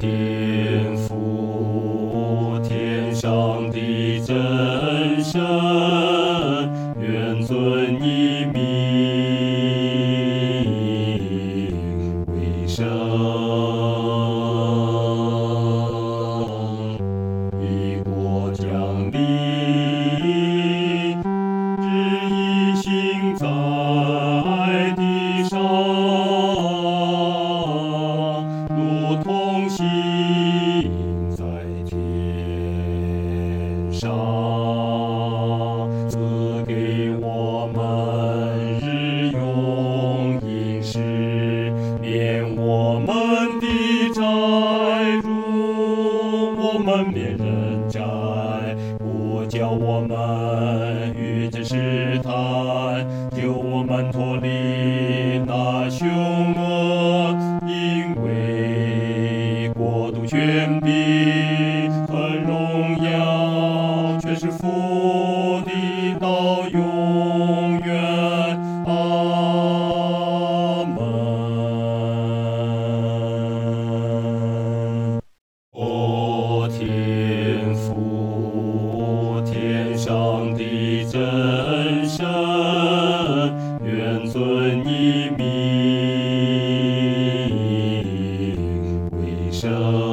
天父，天上的真神，愿尊你名为圣。你国降临，旨意行在地上，如同行在天上。赐给我们日用饮食，免我们的债如我们免人债，不叫我们遇见试探，救我们脱离那凶恶。因为国度、权柄和荣耀，全是父的，到永远。阿门。o 天父，天上的真神，愿尊你名为圣。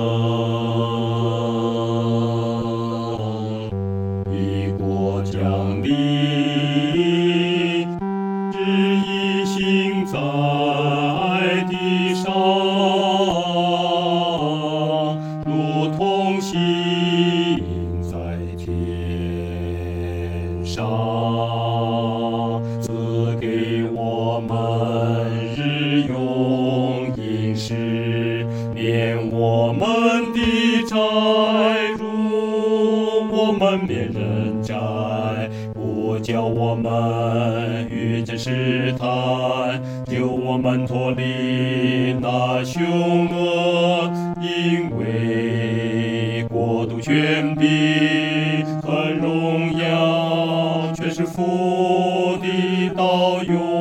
你国降临，旨意行在地上，如同行在天上。赐给我们日用饮食，免我们的债如我们免人债，不叫我们遇见试探，救我们脱离那凶恶。因为国度、权柄和荣耀，全是父的，到永